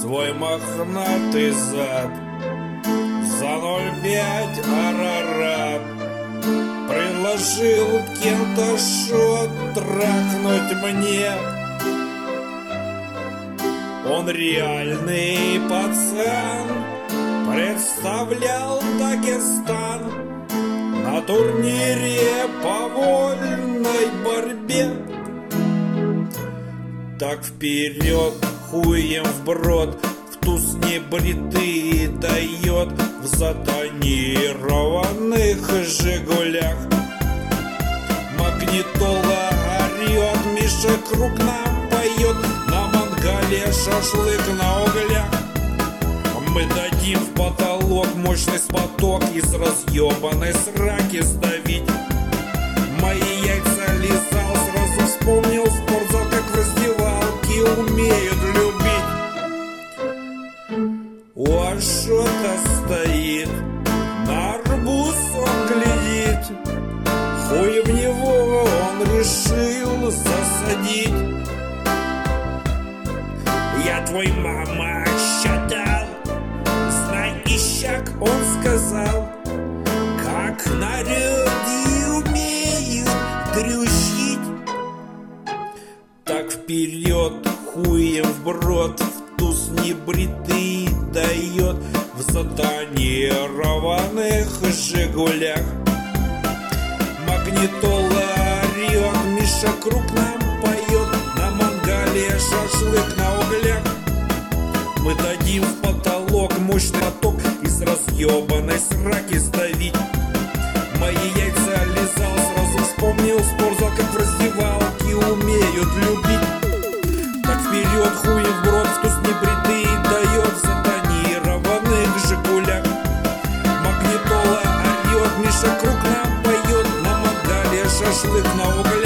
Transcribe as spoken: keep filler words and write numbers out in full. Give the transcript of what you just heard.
твой мохнатый зад. За ноль пять Арарат предложил кем-то шот трахнуть мне. Он реальный пацан, представлял Дагестан на турнире по вольной борьбе. Так вперед, хуем вброд, в туз небритый дает в затонированных «Жигулях». Магнитола орет, Миша Круг нам поет, на мангале шашлык на углях. Мы дадим в потолок мощный споток, из разъебанной сраки сдавить. Мои яйца лизал, сразу вспомнил спортзал, как в раздевалке умеют любить. У Ашота стоит, на арбуз он глядит, хуй в него он решил засадить. Я твой мама считал, знай ищак, он сказал, как народы умеют трющить. Так вперед, хуем вброд, в туз небритый дает в затонированных «Жигулях». Магнитола орет, Миша Круг нам поет, на мангале шашлык на углях. Мы дадим в потолок мощный поток, из разъебанной сраки сдавить. Мои яйца лизал, сразу вспомнил спортзал, как в раздевалке умеют любить. Так вперед, хуем вброд, в туз небритый дает в затонированных «Жигулях». Магнитола орет, Миша Круг нам поет, на мангале шашлык на углях.